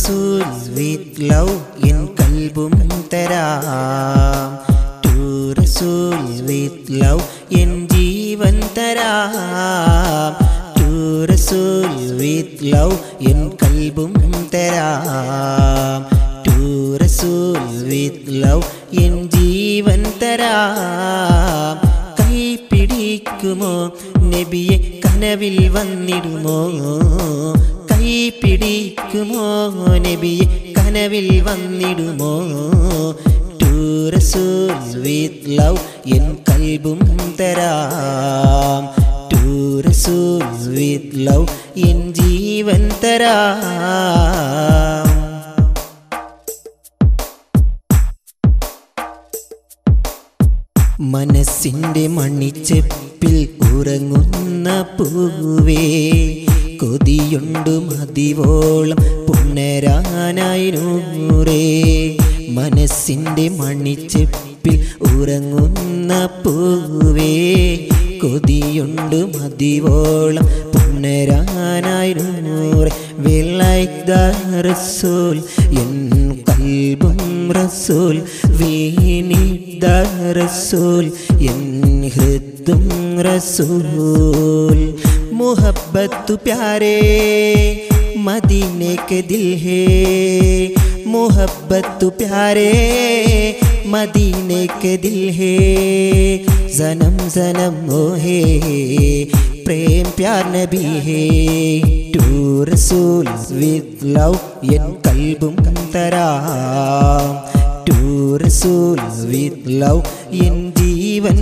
റസൂൽ with love N കൽബും തരാം. To റസൂൽ വിത്ത് ലവ് എൻ ജീവൻ തരാം. ടു റസൂൽ വിത്ത് ലവ് എൻ കൽബും തരാം. ടു റസൂൽ വിത്ത് ലവ് എൻ ജീവൻ തരാം. കൈ പിടിക്കുമോ നബിയെ കനവിൽ വന്നിടുമോ? കൈ പിടിക്കുമോ നബിയെ കനവിൽ വന്നിടുമോ? ടു റസൂൽ വിത്ത് ലവ് എൻ കൽബും തരാം. ടു റസൂൽ വിത്ത് ലവ് എൻ ജീവൻ തരാം. മനസ്സിൻ്റെ മണിച്ചെപ്പിൽ ഉറങ്ങുന്ന പൂവേ, കൊതിയുണ്ടു മതിവോളം പുണരാനായി നൂറേ. മനസ്സിൻ്റെ മണിച്ചെപ്പിൽ ഉറങ്ങുന്ന പൂവേ, കൊതിയുണ്ടു മതിവോളം പുണരാനായി നൂറേ. We like the Rasool in qalbum Rasool. We need the Rasool in hridum Rasool. मोहब्बत प्यारे मदीने के दिल है. मोहब्बत प्यारे मदीने के दिल है. जन्म जन्म वो है प्रेम प्यार नबी है. टू रसूल विद लव एन कल्बुम तराम. टू रसूल विद लव एन जीवन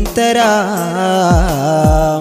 तराम.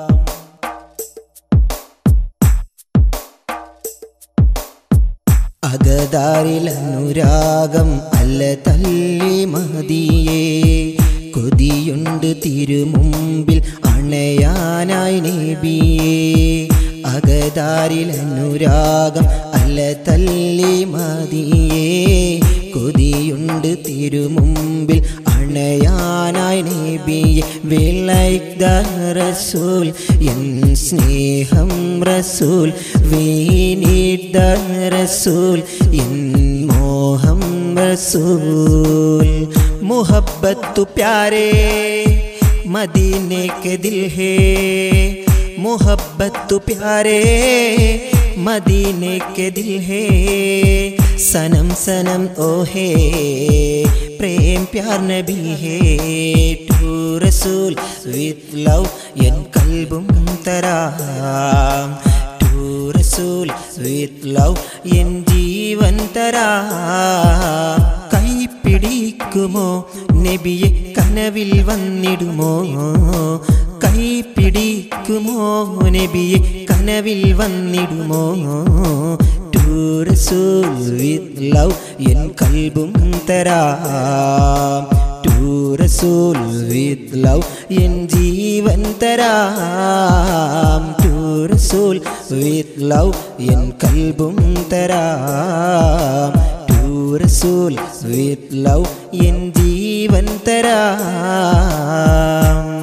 അകതാരിൽ അനുരാഗം അല്ല തല്ലി മതിയേ. കൊതിയുണ്ട് തിരുമുമ്പിൽ അണയാനായി നബിയേ. അകതാരിൽ അനുരാഗം അല്ല തല്ലി മതിയേ. കൊതിയുണ്ട് തിരുമുമ്പിൽ അണയാനായി നബിയേ. We like the Rasool എൻ സ്നേഹം റസൂൽ. We need the Rasool എൻ മോഹം റസൂൽ. मोहब्बत प्यारे मदीने के दिल है. मोहब्बत प्यारे मदीने के दिल है. सनम सनम ओ है प्रेम प्यार नबी है. टू रसूल विद लव एन कल्बुम तराम. टू रसूल विद लव एन जीवन तराम. കൈ പിടിക്കുമോ നബിയെ കനവിൽ വന്നിടുമോ? കൈ പിടിക്കുമോ നബിയെ കനവിൽ വന്നിടുമോ? ടു റസൂൽ വിത്ത് ലവ് എൻ കൽബും തരാം. ടു റസൂൽ വിത്ത് ലവ് എൻ ജീവൻ തരാം. ടു റസൂൽ വിത്ത് ലവ് എൻ കൽബും തരാം. रसूल विद लव एन जीवन तराम.